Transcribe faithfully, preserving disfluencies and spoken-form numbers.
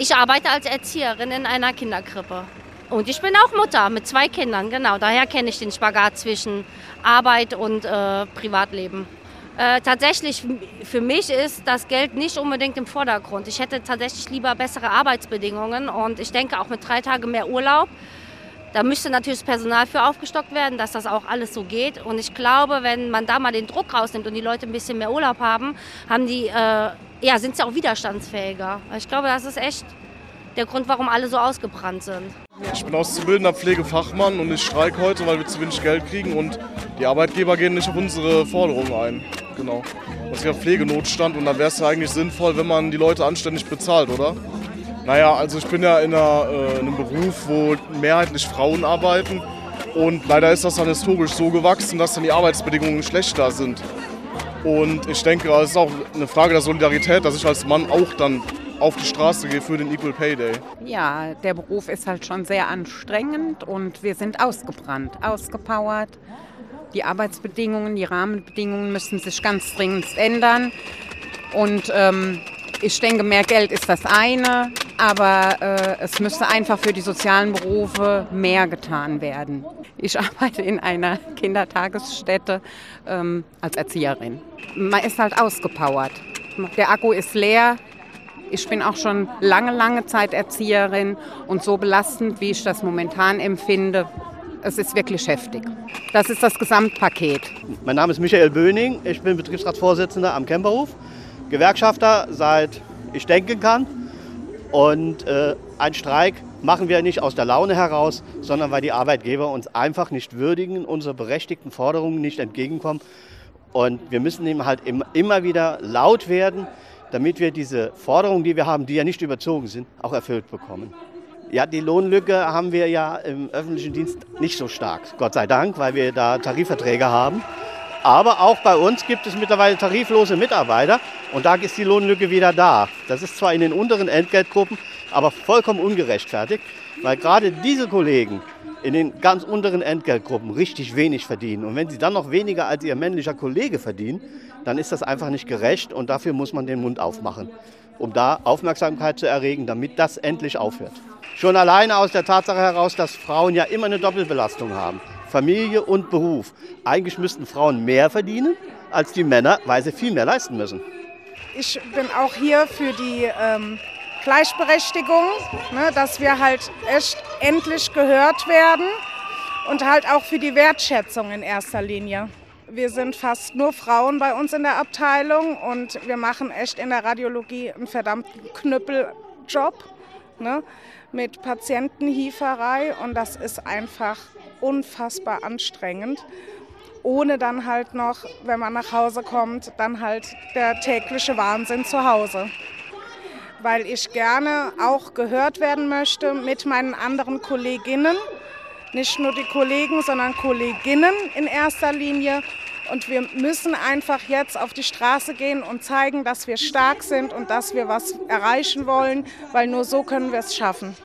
Ich arbeite als Erzieherin in einer Kinderkrippe. Und ich bin auch Mutter mit zwei Kindern, genau. Daher kenne ich den Spagat zwischen Arbeit und äh, Privatleben. Äh, tatsächlich, für mich ist das Geld nicht unbedingt im Vordergrund. Ich hätte tatsächlich lieber bessere Arbeitsbedingungen und ich denke auch mit drei Tagen mehr Urlaub. Da müsste natürlich das Personal für aufgestockt werden, dass das auch alles so geht. Und ich glaube, wenn man da mal den Druck rausnimmt und die Leute ein bisschen mehr Urlaub haben, haben die, äh, ja, sind sie auch widerstandsfähiger. Ich glaube, das ist echt der Grund, warum alle so ausgebrannt sind. Ich bin auszubildender Pflegefachmann und ich streike heute, weil wir zu wenig Geld kriegen und die Arbeitgeber gehen nicht auf unsere Forderungen ein. Genau. Es ist ja Pflegenotstand und da wäre es ja eigentlich sinnvoll, wenn man die Leute anständig bezahlt, oder? Naja, also ich bin ja in, einer, äh, in einem Beruf, wo mehrheitlich Frauen arbeiten und leider ist das dann historisch so gewachsen, dass dann die Arbeitsbedingungen schlechter sind. Und ich denke, es ist auch eine Frage der Solidarität, dass ich als Mann auch dann auf die Straße gehe für den Equal Pay Day. Ja, der Beruf ist halt schon sehr anstrengend und wir sind ausgebrannt, ausgepowert. Die Arbeitsbedingungen, die Rahmenbedingungen müssen sich ganz dringend ändern. Und ähm, ich denke, mehr Geld ist das eine, aber äh, es müsste einfach für die sozialen Berufe mehr getan werden. Ich arbeite in einer Kindertagesstätte ähm, als Erzieherin. Man ist halt ausgepowert. Der Akku ist leer. Ich bin auch schon lange, lange Zeit Erzieherin und so belastend, wie ich das momentan empfinde, es ist wirklich heftig. Das ist das Gesamtpaket. Mein Name ist Michael Böning, ich bin Betriebsratsvorsitzender am Camperhof, Gewerkschafter seit ich denken kann. Und äh, einen Streik machen wir nicht aus der Laune heraus, sondern weil die Arbeitgeber uns einfach nicht würdigen, unsere berechtigten Forderungen nicht entgegenkommen. Und wir müssen eben halt immer wieder laut werden, damit wir diese Forderungen, die wir haben, die ja nicht überzogen sind, auch erfüllt bekommen. Ja, die Lohnlücke haben wir ja im öffentlichen Dienst nicht so stark, Gott sei Dank, weil wir da Tarifverträge haben. Aber auch bei uns gibt es mittlerweile tariflose Mitarbeiter und da ist die Lohnlücke wieder da. Das ist zwar in den unteren Entgeltgruppen, aber vollkommen ungerechtfertigt, weil gerade diese Kollegen in den ganz unteren Entgeltgruppen richtig wenig verdienen. Und wenn sie dann noch weniger als ihr männlicher Kollege verdienen, dann ist das einfach nicht gerecht und dafür muss man den Mund aufmachen, um da Aufmerksamkeit zu erregen, damit das endlich aufhört. Schon alleine aus der Tatsache heraus, dass Frauen ja immer eine Doppelbelastung haben, Familie und Beruf. Eigentlich müssten Frauen mehr verdienen als die Männer, weil sie viel mehr leisten müssen. Ich bin auch hier für die ähm, Gleichberechtigung, ne, dass wir halt echt endlich gehört werden und halt auch für die Wertschätzung in erster Linie. Wir sind fast nur Frauen bei uns in der Abteilung und wir machen echt in der Radiologie einen verdammten Knüppeljob, ne, mit Patientenhieferei und das ist einfach unfassbar anstrengend. Ohne dann halt noch, wenn man nach Hause kommt, dann halt der tägliche Wahnsinn zu Hause. Weil ich gerne auch gehört werden möchte mit meinen anderen Kolleginnen. Nicht nur die Kollegen, sondern Kolleginnen in erster Linie. Und wir müssen einfach jetzt auf die Straße gehen und zeigen, dass wir stark sind und dass wir was erreichen wollen, weil nur so können wir es schaffen.